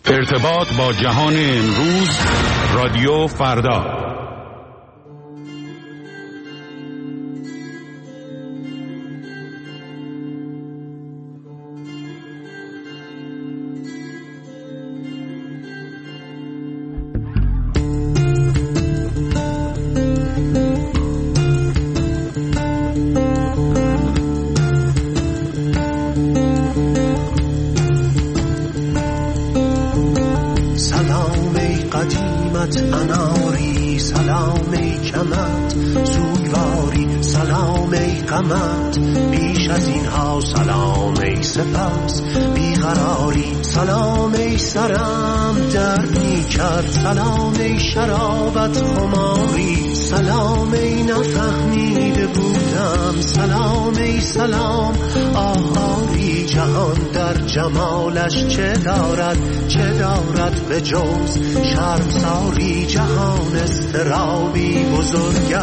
ارتباط با جهان امروز، رادیو فردا. اناری سلام ای کمت سوگواری، سلام ای غمت بیش از اینها، سلام ای سپس بیقراری، سلام ای سرم درد می کرد، سلام ای شرابت خماری، سلام ای نفهمیده بودم، سلام ای سلام آهاری. جهان در جمالش چه دارد به جز شرمساری، جهان استرابی بزرگ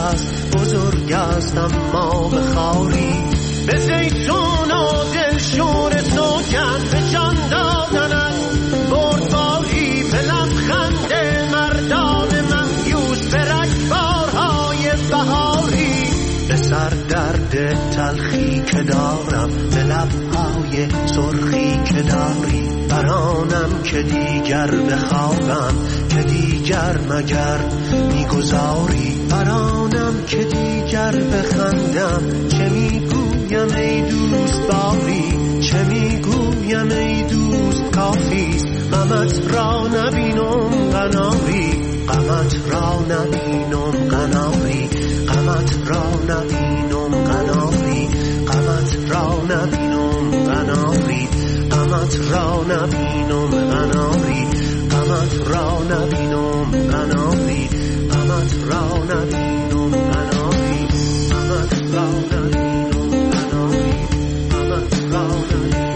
است اما به خاری، به زیتون و دلشور سوگن به جان دادنت بردباری، به لبخند مردان مهیوس، به رگبارهای بهاری، به سر درد تلخی که دارم، به لبهای سرخی که داری، برانم که دیگر بخوابم، که دیگر مگر میگذاری، برانم که دیگر بخندم، چه میگویم ای دوست باری، چه میگویم ای دوست کافیست، غمت را نبینم قناری، غمت را نبینم قناری، غمت را نبینم قناری، غمت را نبینم قناری، غمت را نبینم قناری، غمت را نبینم قناری، غمت را نبینم قناری، غمت را نبینم قناری، غمت را نبینم قناری.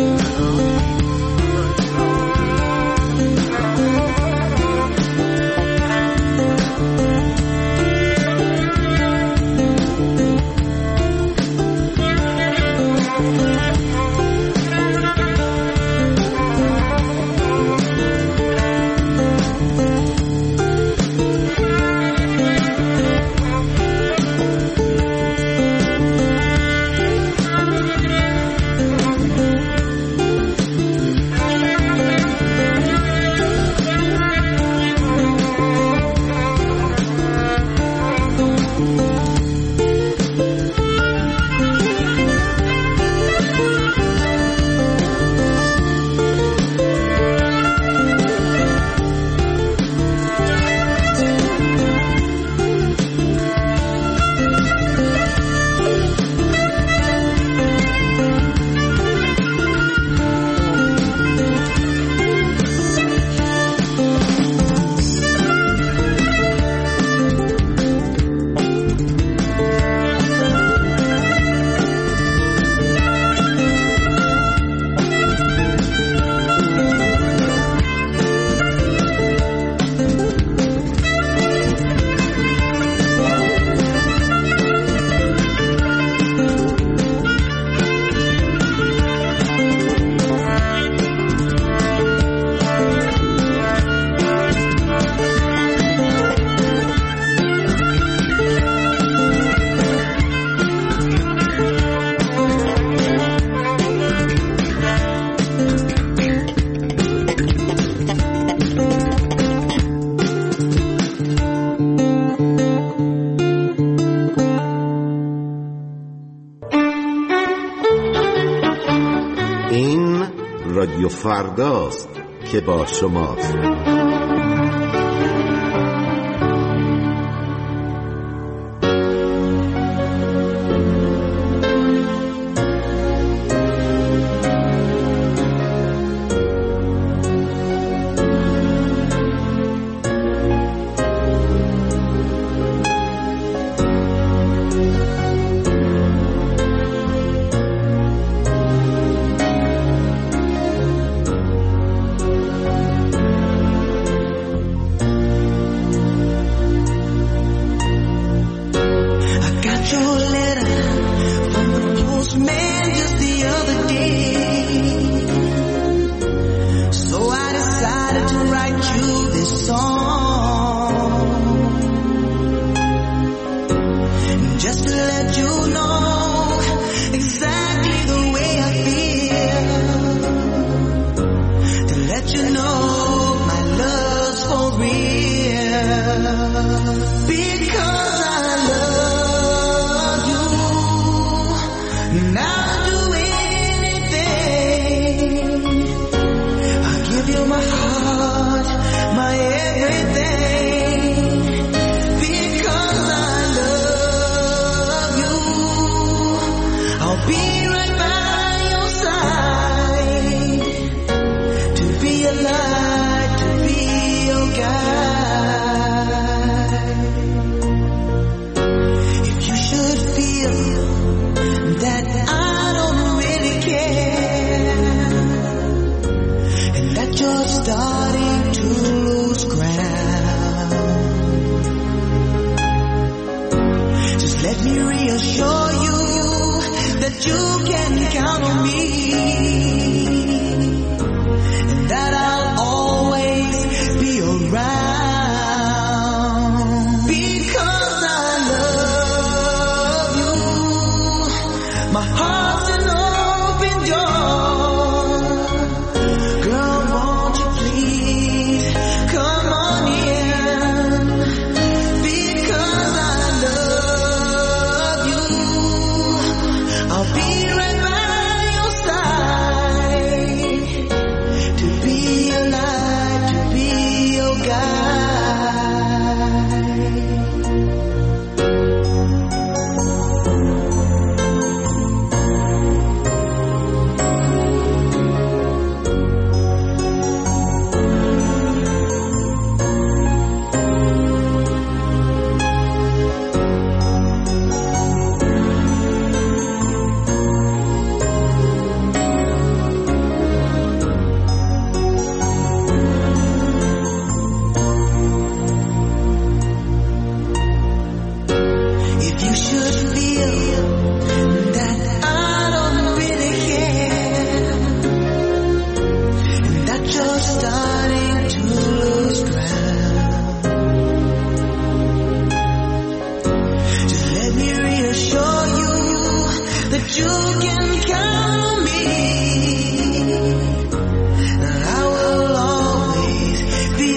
رادیو فرداست که با شماست. this song, just to let you know exactly the way I feel, to let you know my love's for real, because I love you, and I'll do anything. I'll give you my heart, my everything, because I love you. I'll be right by your side, to be a light, to be your guide. If you should feel that I don't really care, and that you're starting to lose ground, just let me reassure you that you can count on me, and that I'll always be around, because I love you. My heart's an open door. Girl, won't you please come on in, because I love you. I'll be right by your side, to be a light, to be your guide. If you should feel that I don't really care, and that you're starting to lose ground, just let me reassure you that you can count on me, and I will always be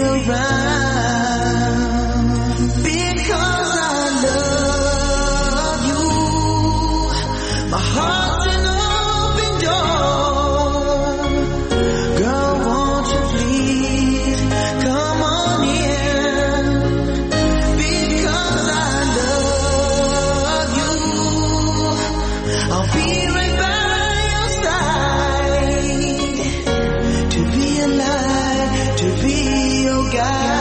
around, because I love you. My heart's an open door. Girl, won't you please come on in, because I love you. I'll be right by your side, to be a light, to be your guide.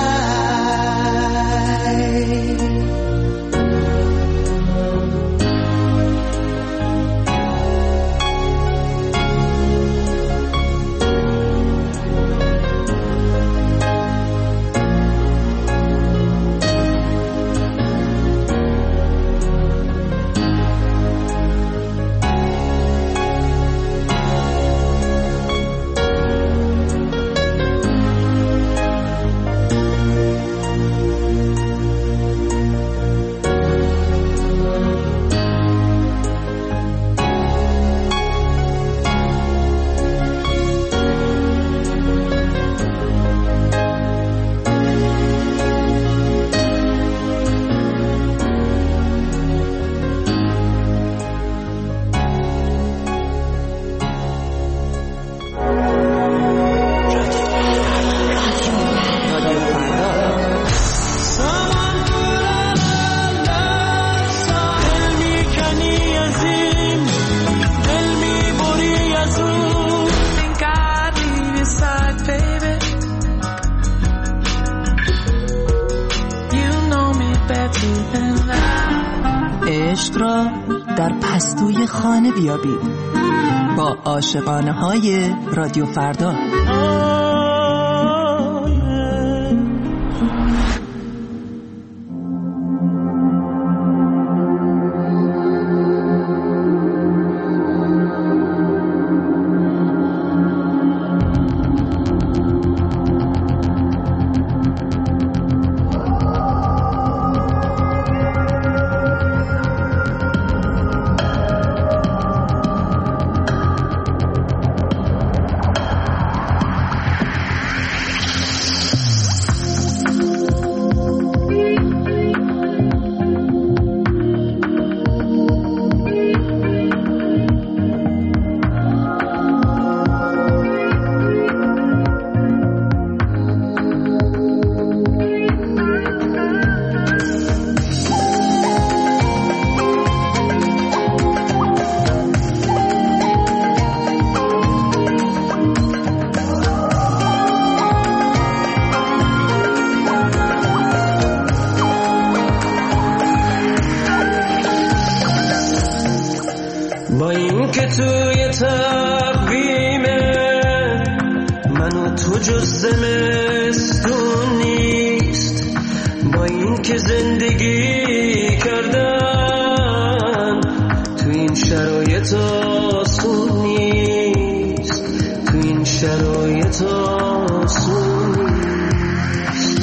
عشق را در پستوی خانه بیابید با عاشقانه های رادیو فردا. تو جز زمستون نیست، با این که زندگی کردن تو این شرایط آسون نیست، تو این شرایط آسون نیست.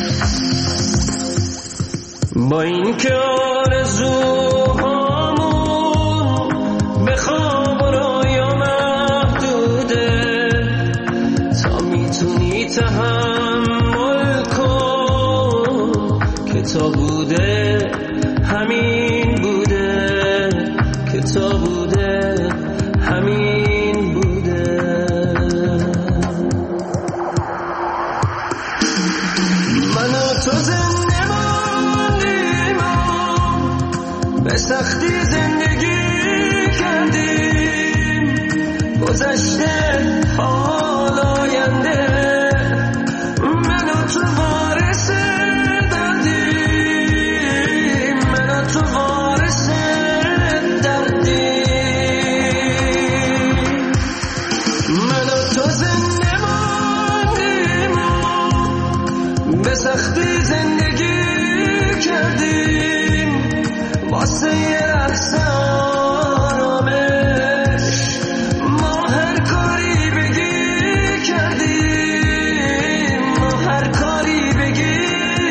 با این که آرزوهامون به خواب و رویا محدوده، تا میتونی تحمل کن که تا بوده همین بوده، که تا بوده همین بوده. من و تو زنده ماندیم و به سختی زندگی کردیم، گذشته حال آینده من و تو وارث دردیم، من و تو وارث دردیم. من و تو زنده ماندیم و به سختی زندگی کردیم، واسه یه لحظه آرامش ما هر کاری بگی کردیم، ما هر کاری بگی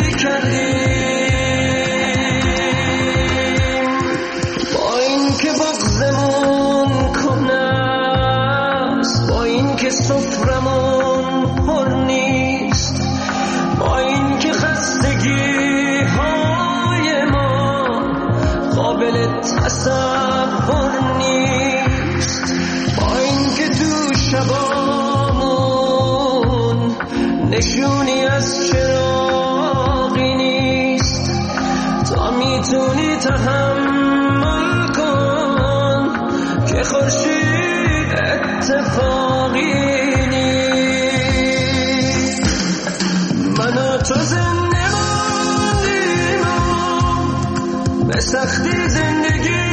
کردیم. با این که بغضمون کن است، با این که سفرمون پر نیست، با این که خستگی های ما قابل تصور نیست، با این که تو شبامون نشونی از چراغی نیست، تا میتونی تحمل کن که خورشید اتفاقی نیست. من و تو زنده ماندیم و به سختی زندگی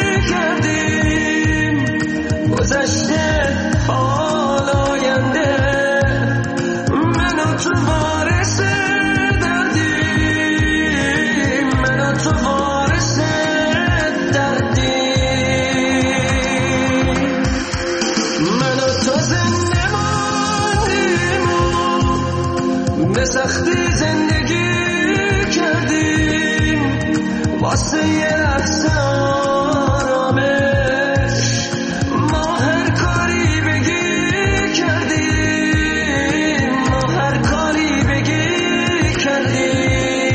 کردیم، گذشته حال آینده من و تو وارث دردیم، من و تو وارث دردیم. من و تو زنده ماندیم و به سختی زندگی کردیم، واسه یه لحظه آرامش ما هر کاری بگی کردیم، ما هر کاری بگی کردیم.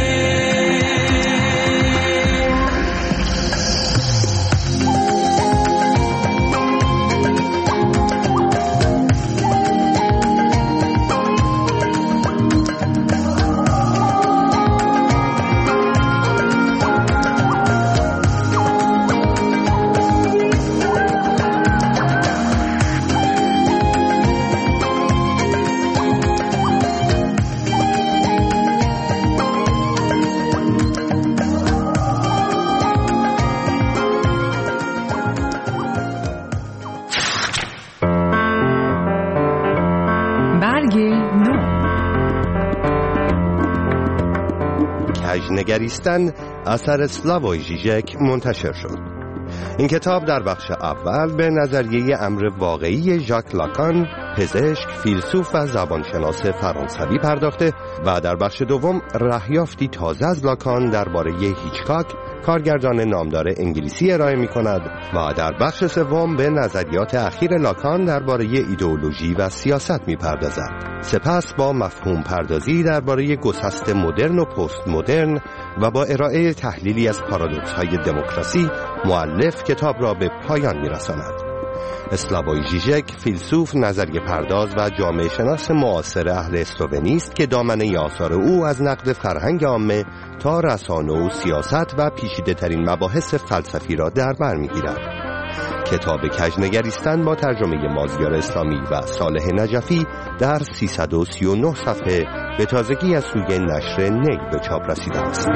کژنگریستن اثر سلاووی ژیژک منتشر شد. این کتاب در بخش اول به نظریه امر واقعی ژاک لاکان، پزشک، فیلسوف و زبانشناس فرانسوی پرداخته و در بخش دوم رهیافتی تازه از لاکان درباره هیچکاک، کارگردان نامدار انگلیسی ارائه می کند و در بخش سوم به نظریات اخیر لاکان درباره ایدئولوژی و سیاست می پردازد. سپس با مفهوم پردازی درباره گسست مدرن و پست مدرن و با ارائه تحلیلی از پارادوکس های دموکراسی، مؤلف کتاب را به پایان می رساند. سلاووی ژیژک فیلسوف، نظریه پرداز و جامعه شناس معاصر اهل اسلوونی است که دامنه آثار او از نقد فرهنگ عامه تا رسانه و سیاست و پیچیده ترین مباحث فلسفی را در بر می‌گیرد. کتاب کژنگریستن با ترجمه مازیار اسلامی و صالح نجفی در 339 صفحه به تازگی از سوی نشر نی به چاپ رسیده است.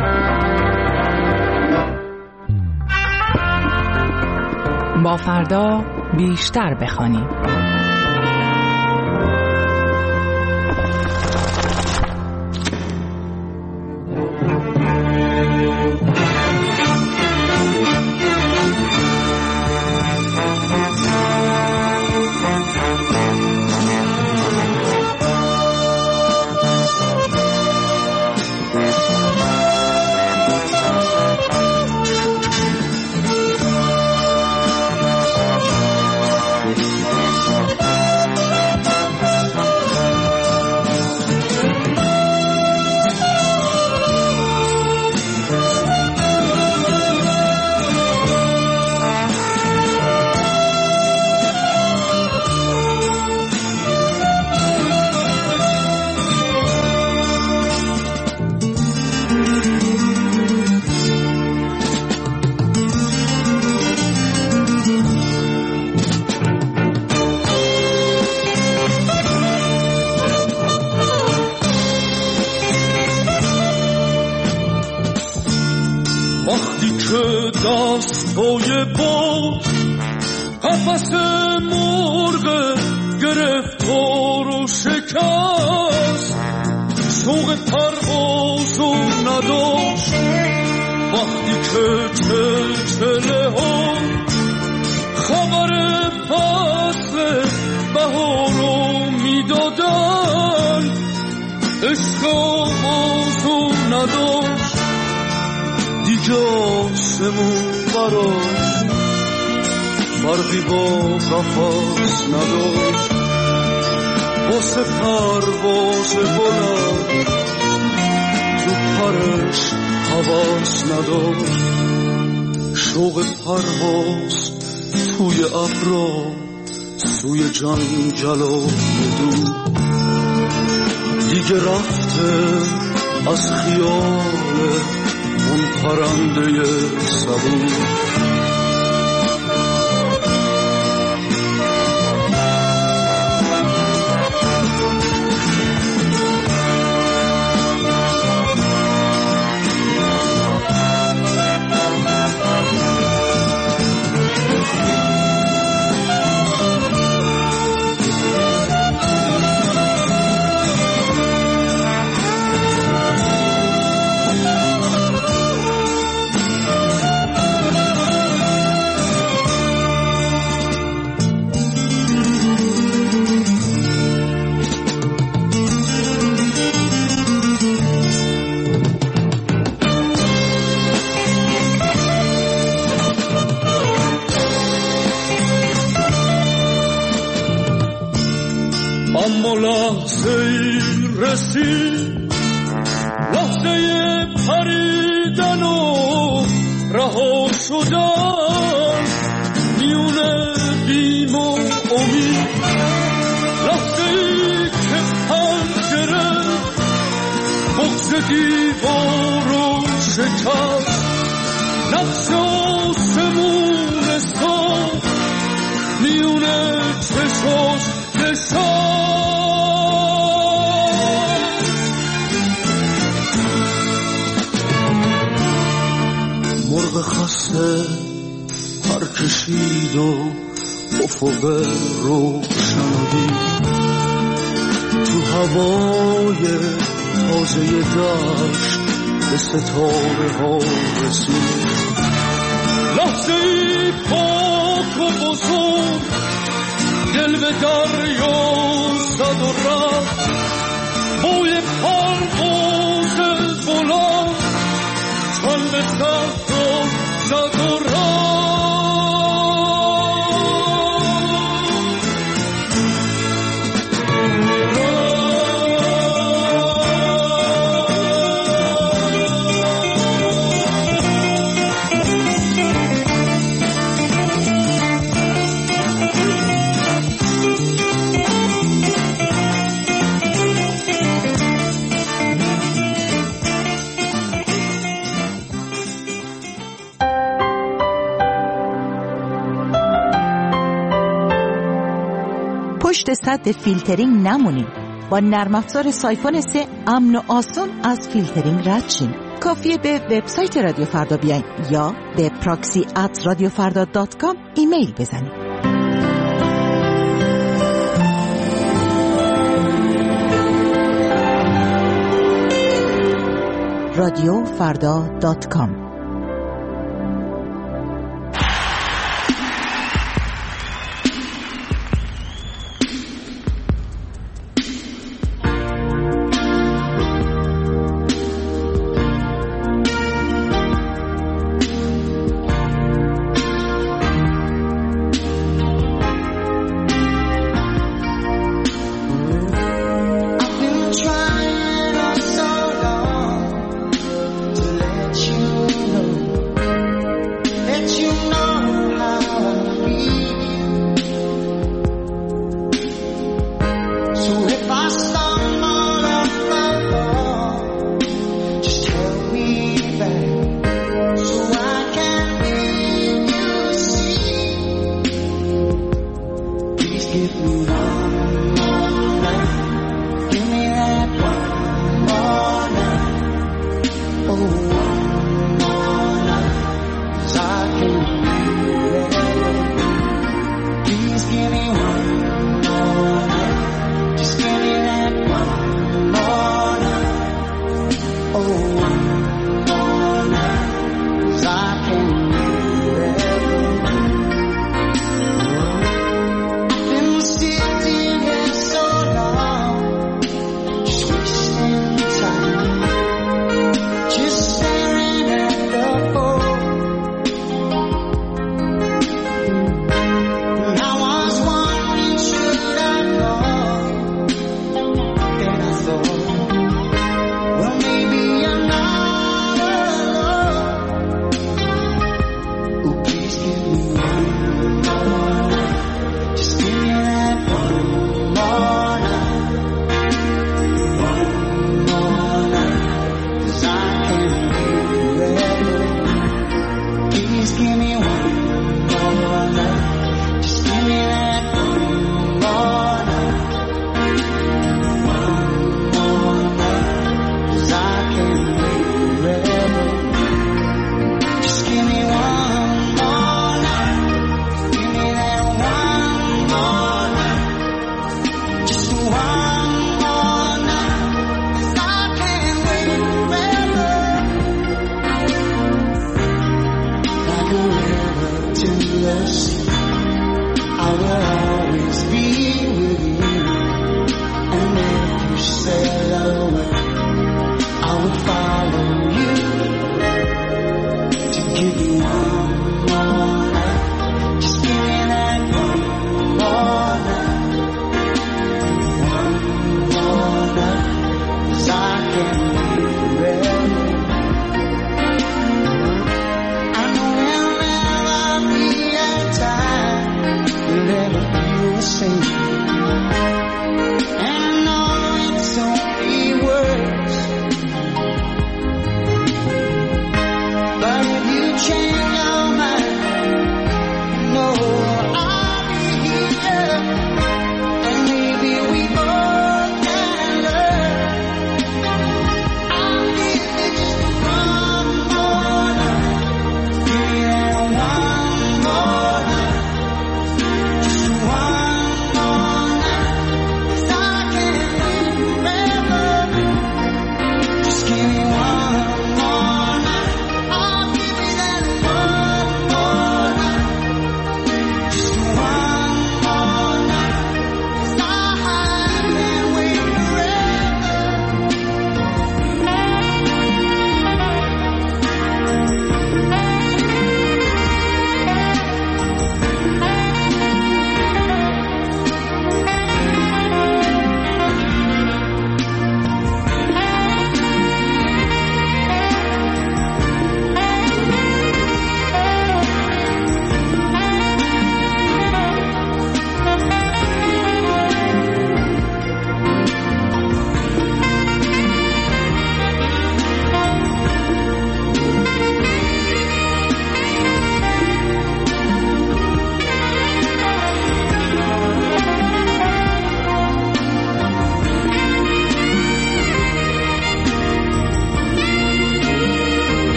با فردا بیشتر بخوانیم. که دستای بود قفس مرغ گرفتار و شکست شوق پروازو نداشت وقتی که چلچله ها خبر فصل بهارو میدادن عشق آغازو نداشت دیگه آسمون براش فرقی با قفس نداشت واسه پرواز بلند تو پرش حواس نداشت شوق پرواز توی ابرا سوی جنگل و دو دیگه رفته از خیال اون پرنده صبور اما لحظه رسید لحظه پریدن و رها شدن میونه بیم و امید لحظه که پنجره بغض دیوارو شکست نقش آسمون ساخت میونه چشاش نشست مرغ خسته پر کشید و افق روشنی تو هوای تازه دشت به ستاره ها رسید لحظه ای پاک و بزرگ دل به دریا زد و رفت بوی پرواز بلند تن به صحرا زد و رفت پشت سد فیلترینگ نمونید. با نرم افزار سایفون 3 امن و آسان از فیلترینگ رد شین. کافیه به وبسایت رادیو فردا بیاین یا به proxy@radiofarda.com ایمیل بزنید. radiofarda.com Trying so long to let you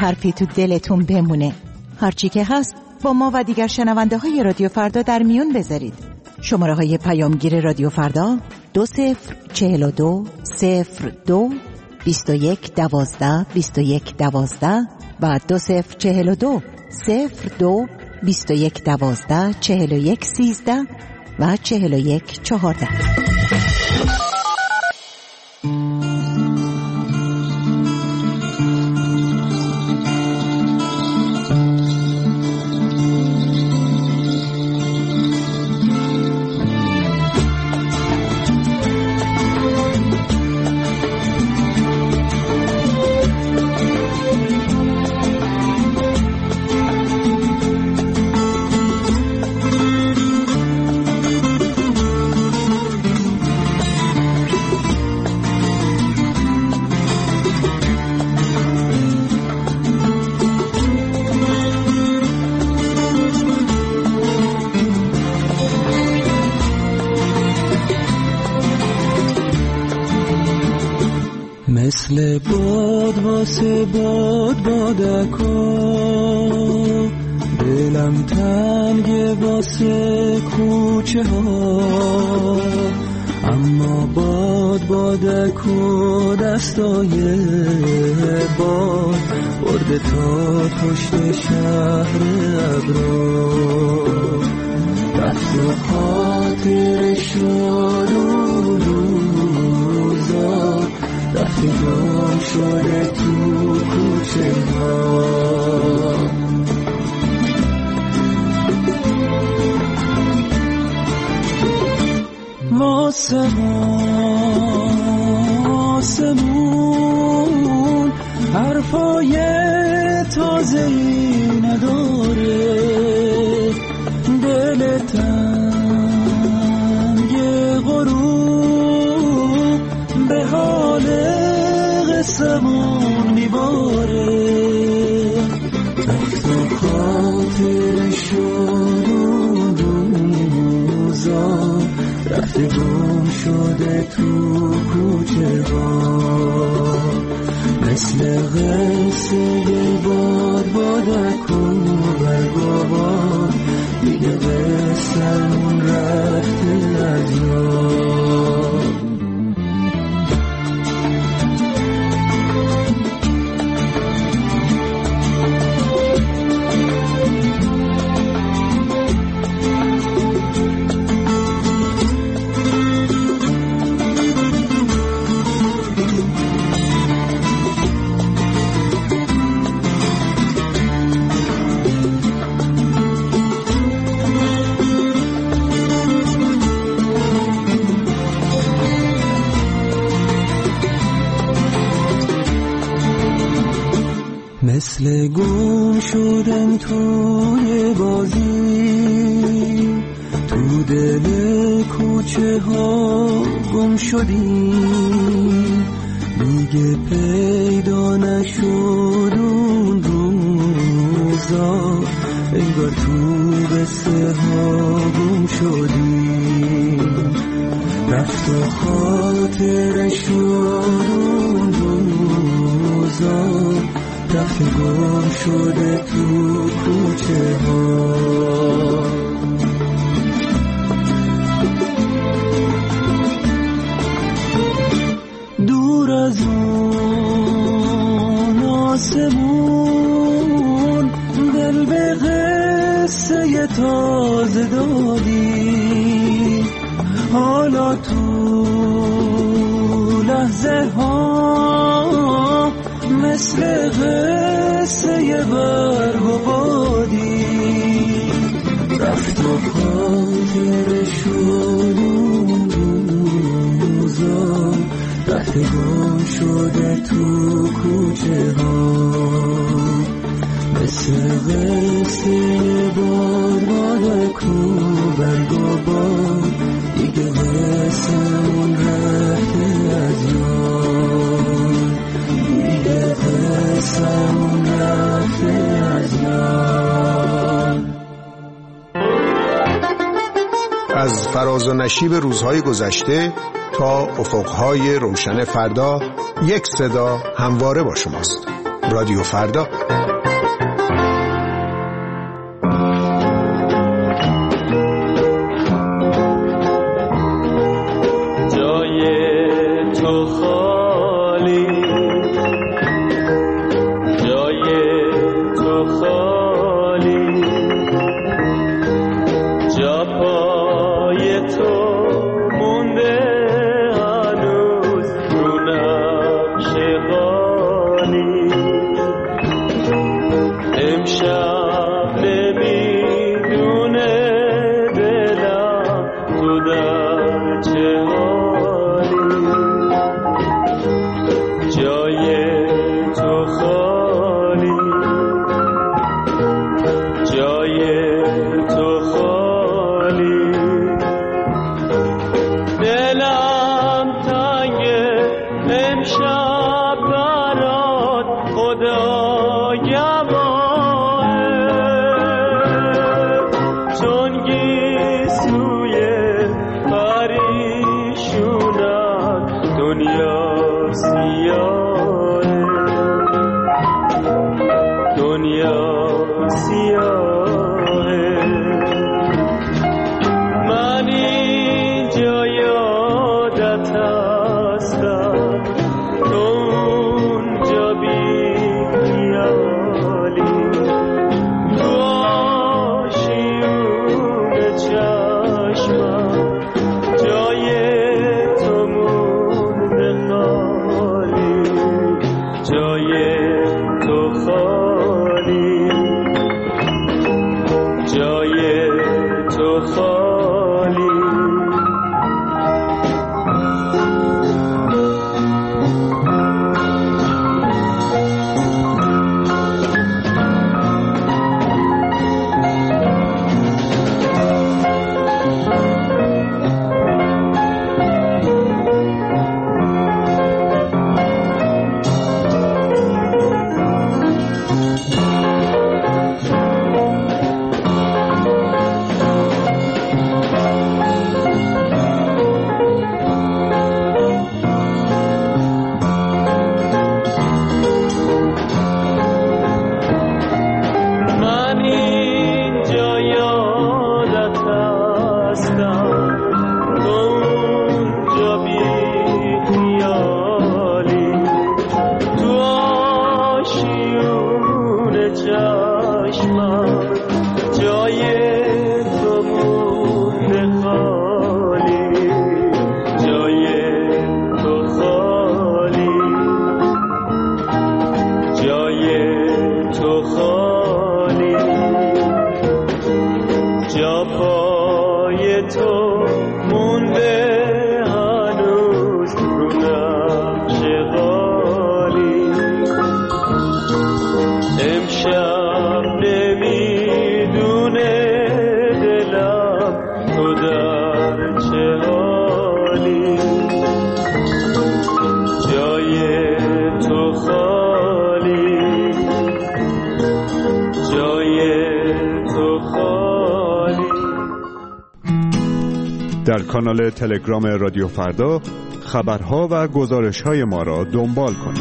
حرفی تو دلتون بمونه. هرچی که هست با ما و دیگر شنونده های رادیو فردا در میون بذارید. شماره های پیامگیر رادیو فردا 2042 02 21 12 21 12 و 2042 02 21 12 41 13 و 41 14. مثل باد واسه باد بادکا، دلم تنگه واسه کوچه ها، اما باد بادکو دستای باد برده تا پشت شهر ابرا، رفت و خاطر شد و روزا رفت گم شده تو کوچه ها. آسمون حرفای تازه‌ای نداره، دل تنگ غروب به حال قسمون میباره، رفت و خاطر شد و روزا رفت گم شده تو کوچه ها، مثل قصه باد بادک و برگ و باد دیگه قصه‌مون رفته از یاد. مثل گم شدن توی بازی، تو دل کوچه ها گم شدیم، دیگه پیدا نشد اون روزا، انگار تو قصه ها گم شدیم، رفت و خاطر شد اون روزا، رفت گم شده تو کوچه ها. دور از اون آسمون دل به قصه تازه دادی، حالا تو لحظه ها مثل قصه برگ و بادی، رفت و خاطر شد اون روزا، رفت گم شده تو کوچه ها، مثل قصه باد بادک و برگ و باد دیگه قصه‌مون رفته از یاد، دیگه قصه‌مون رفته از یاد. از فراز و نشیب روزهای گذشته تا افقهای روشن فردا، یک صدا همواره با شماست. رادیو فردا. در کانال تلگرام رادیو فردا خبرها و گزارش‌های ما را دنبال کنید.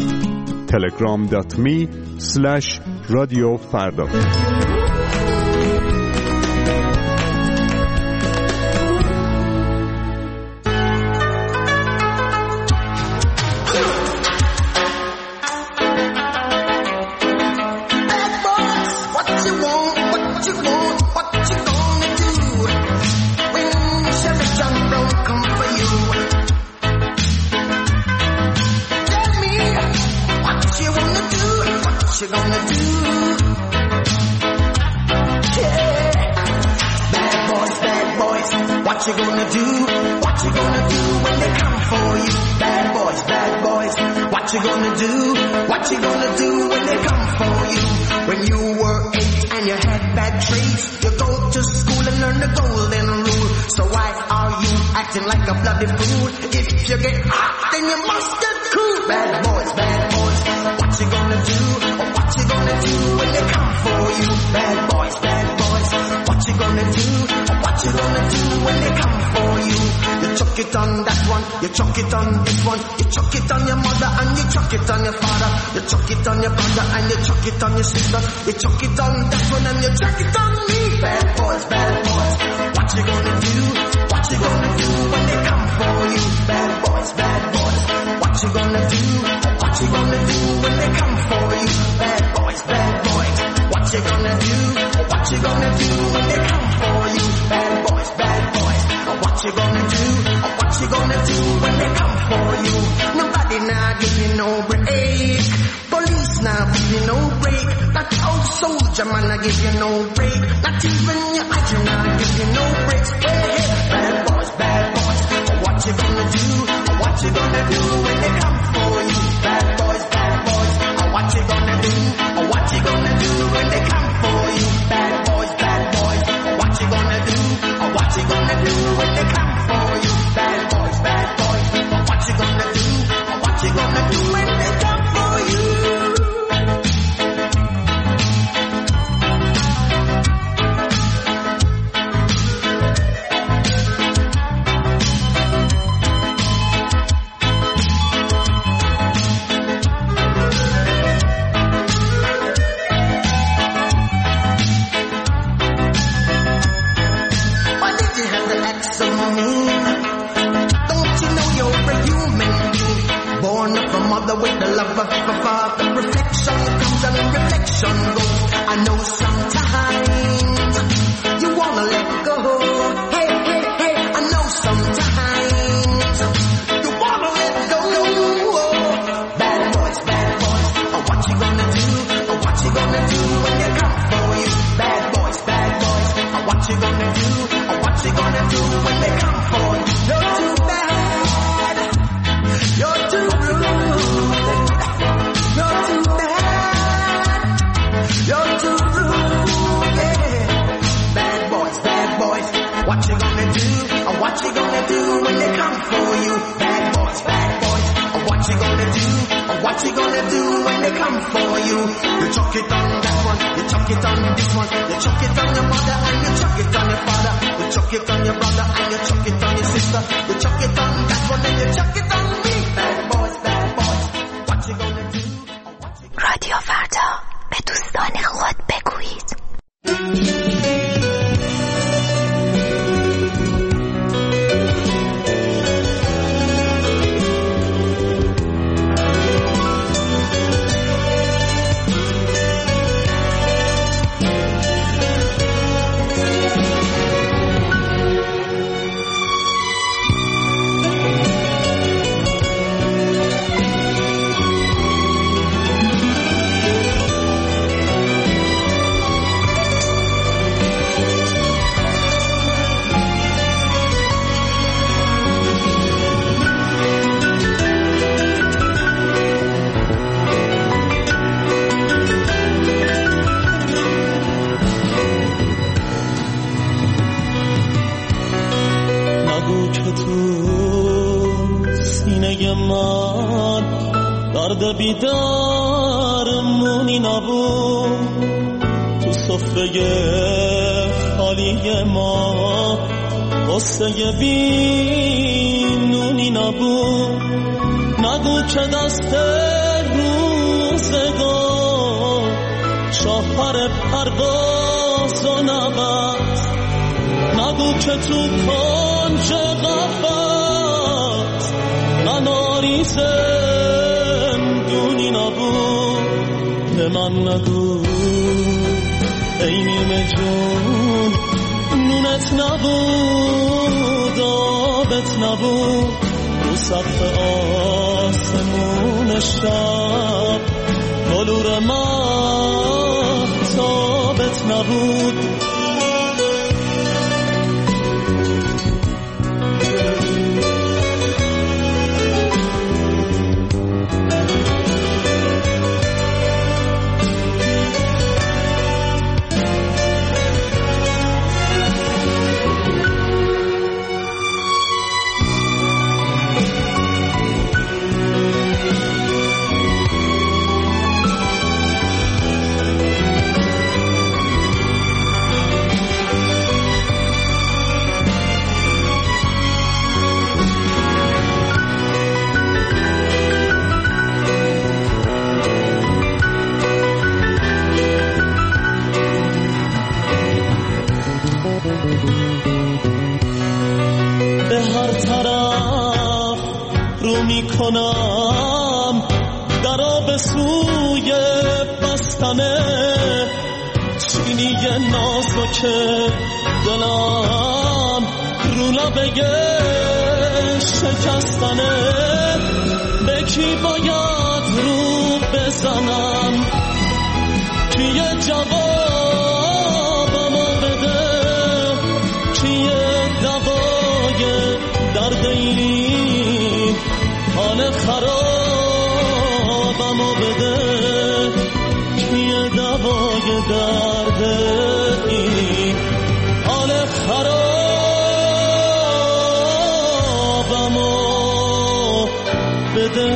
telegram.me/رادیوفردا. What you gonna do? What you gonna do when they come for you? Bad boys, what you gonna do? What you gonna do when they come for you? When you were 8 and you had bad traits, you go to school and learn the golden rule. So why are you acting like a bloody fool? If you get hot, then you must get cool. Bad boys, what you gonna do? What you gonna do when they come for you? Bad boys, what you gonna do? What you gonna do when they come for you? You chuck it on that one, you chuck it on this one, you chuck it on your mother and you chuck it on your father, you chuck it on your brother and you chuck it on your sister, you chuck it on that one and you chuck it on me. Bad boys, what you gonna do? What you gonna do when they come for you? Bad boys, what you gonna do? What you gonna do when they come for you? Bad boys, what you gonna do? What you gonna do when they come for you? Bad boys, what you gonna do? What you gonna do when they come for you? Nobody now give you no break. Police now give you no break. That old soldier man I give you no break. Not even your agent now give you no breaks. Hey, bad boys, what you gonna do? What you gonna do when they come for you? Bad boys, what you gonna do? What you gonna do when they come for you? Bad boys, what you gonna do? What you gonna do when they come for you? Bad boys, what you gonna do? What you gonna do when they come for you? With the love of a father, reflection comes and reflection goes. I know sometimes you wanna let go. Hey, I know sometimes you wanna let go. Bad boys, what you gonna do? What you gonna do when they come for you? Bad boys, what you gonna do? What you gonna do when they come for you? You're too bad, you're too rude. What you gonna do? What you gonna do when they come for you? Bad boys, what you gonna do? What you gonna do when they come for you? You chuck it on that one, you chuck it on this one, you chuck it on your mother and you chuck it on your father, you chuck it on your brother and you chuck it on your sister, you chuck it on that one and you chuck it on me. Bad boys, what you gonna do? رادیو فردا به دوستان خود بگویید. بیدارمونی نبود تو صفره خالی ما، قصه بینونی نبود. نگو که دست روزگار شاهر پرواز و نبست، نگو که تو کنج قفس نناری زندونی نبود. به من نگو ای نیمه جون نونت نبود آبت نبود، رو سقف آسمون شب بلور مهتابت نبود. رو میکنم درا به سوی بستنه چینی نازک دلم رو لبه شکستنه به کی باید رو بزنم کیه جوابمو بده کیه دوای درد این حال خرابمو بده کیه دوای درد این حال خرابمو بده.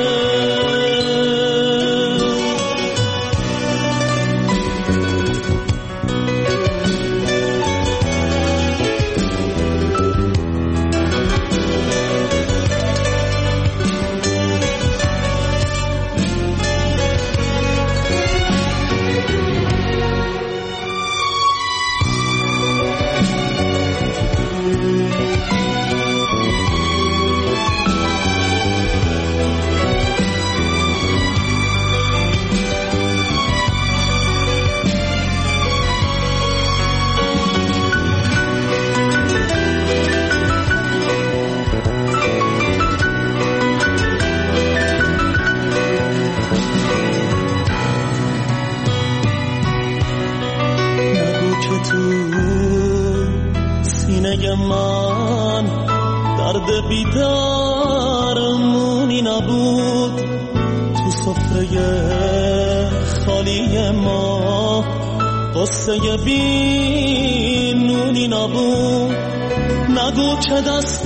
من درد بیدارمونی نبود تو سفره خالی ما قصه بی نونی نبود نگو که دست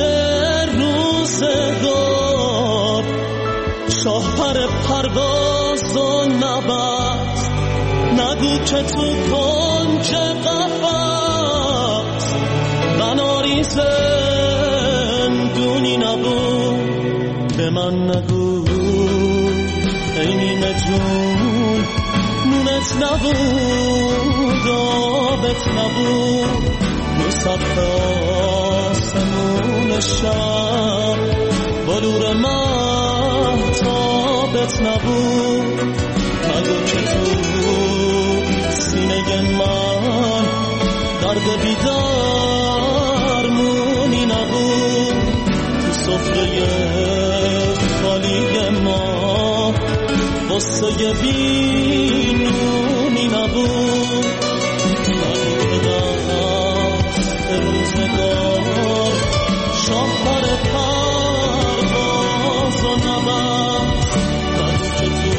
روزگار شاه پر پرواز و نبست نگو که تو کنج قفس بناری زندونی نبود به من نگو ای نیمه جون نونت نبود آبت نبود رو سقف آسمون شب بلور مهتابت نبود نگو که تو سینه من درد بیدار مونی نبود تو سفره خالی ما قصه بی نونی نبود نگو که دست روزگار شاهر پرواز و نبست نگو که تو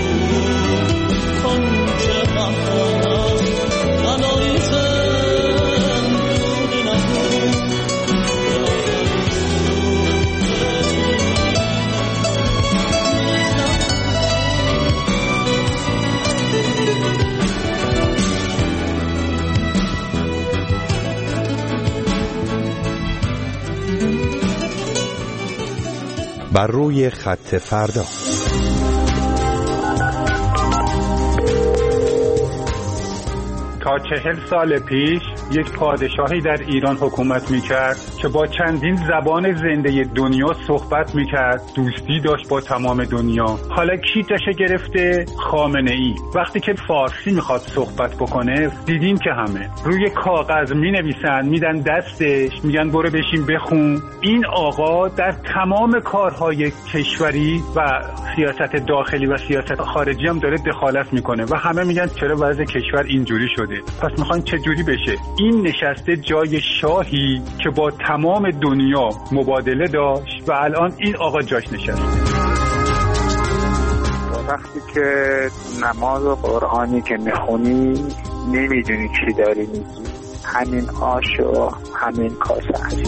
کنج قفس بناری زندونی نبود بر روی خط فردا. تا 40 سال پیش یک پادشاهی در ایران حکومت میکرد که با چندین زبان زنده دنیا صحبت میکرد، دوستی داشت با تمام دنیا. حالا کی جاشه گرفته؟ خامنه ای. وقتی که فارسی میخواد صحبت بکنه دیدیم که همه روی کاغذ مینویسن میدن دستش، میگن برو بشین بخون. این آقا در تمام کارهای کشوری و سیاست داخلی و سیاست خارجی هم داره دخالت میکنه و همه میگن چرا وضع کشور اینجوری شده، پس میخواین چه جوری بشه. این نشسته جای شاهی که با تمام دنیا مبادله داشت و الان این آقا جاش نشسته. وقتی که نماز و قرآنی که میخونی نمیدونی چی داری میگی، همین آش و همین کاسه هستی.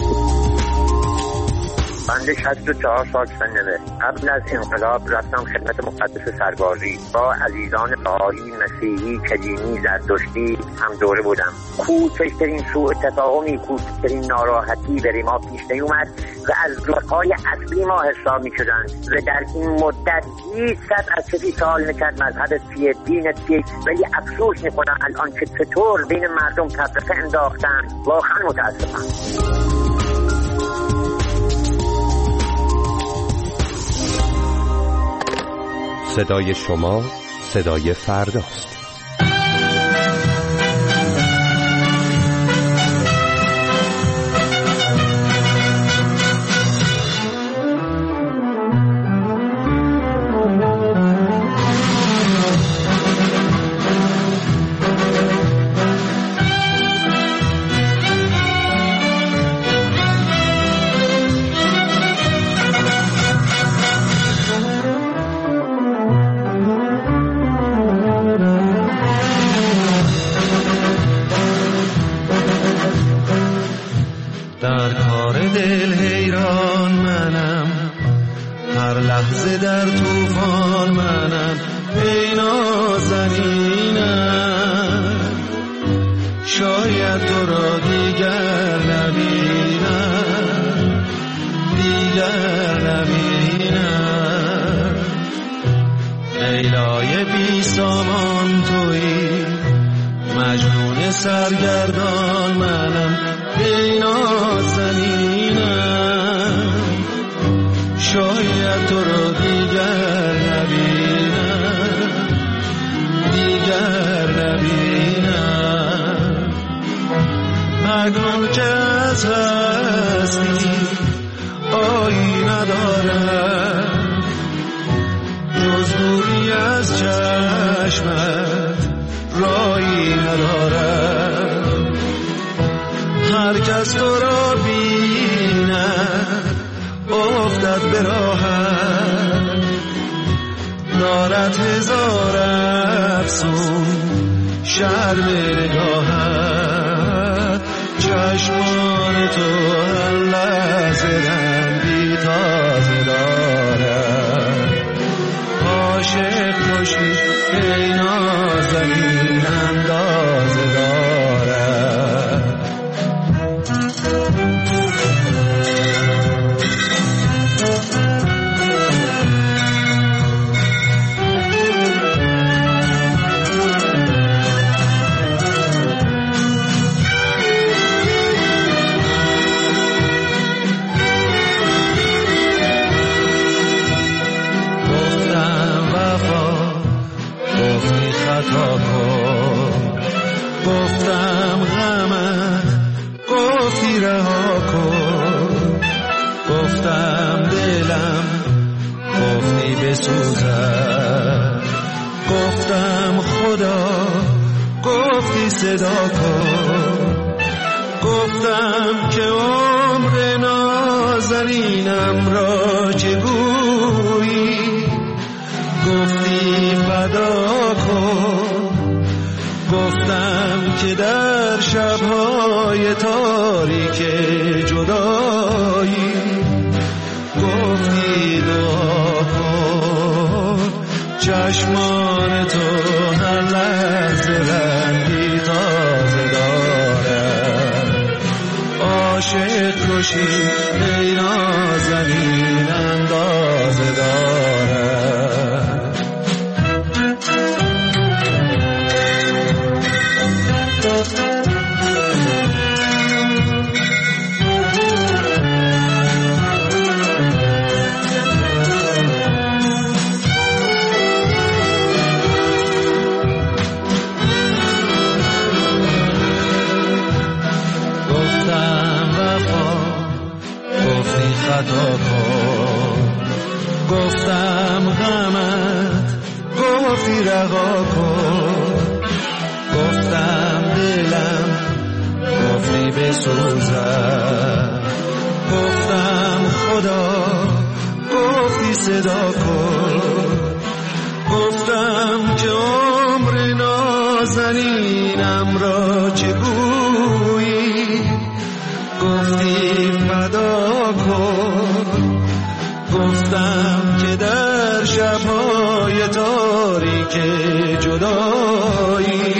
بنده 64 سال سنمه. قبل از انقلاب رفتم خدمت مقدس سربازی. با عزیزان بهایی، مسیحی، کدیمی، زرتشتی هم دوره بودم. کوچکترین سوء تفاهمی، کوچکترین ناراحتی برای ما پیش نیومد و از رفقای اصلی ما حساب می‌شدند و در این مدت هیچ کس از کسی سوال نکرد مذهبت چیه، دینت چیه. ولی افسوس می‌کنم الان که چطور بین مردم تفرقه انداختن. واقعا متاسفم. صدای شما صدای فرداست. در کار دل حیران منم، هر لحظه در طوفان منم، ای نازنینم. شاید تو را دیگر نبینم، دیگر نبینم. لیلای بی سامان تویی، مجنون سرگردان منم، ای نازنینم. شاید تو رو دیگر نبینم، دیگر نبینم. مگنون که از هستی آیی ندارم، جز دوری از چشمت رایی ندارم. هر کس تو را بیند افتد به راحت، دارد هزار افسون شرم نگاهت. چشمان تو هر لحظه رنگی تازه دارد. عاشق کشی ای نازنین اندازه دارد. گفتم غمت گفتی رها کن، گفتم دلم گفتی بسوزد، گفتم خدا گفتی صدا کن. گفتم که عمر نازنینم را چه گویی، گفتی فدا کن. گفتم که در شب‌های تاریک جدایی، گفتی دعا کن. چشمان تو هر لحظه رنگی تازه دارد. عاشق کشی ای نازنین اندازه دارد. خطا کن، گفتم غمت گفتی رها کن، گفتم دلم گفتی بسوزد، گفتم خدا گفتی صدا کن. گفتم که عمر نازنینم را چه گویی، گفتی فدا کن. گفتم که در شب‌های تاریک جدایی،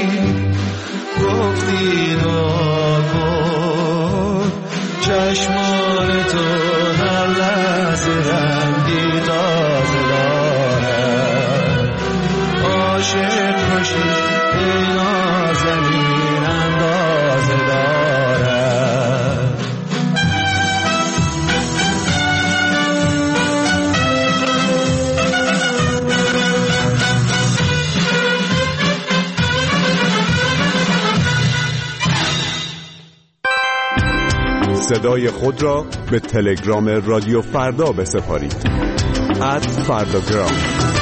گفتی دعا کن. چشمان تو هر لحظه رنگی تازه دارد. عاشق کشی ای نازنین اندازه دارد. صدای خود را به تلگرام رادیو فردا بسپارید. @فرداگرام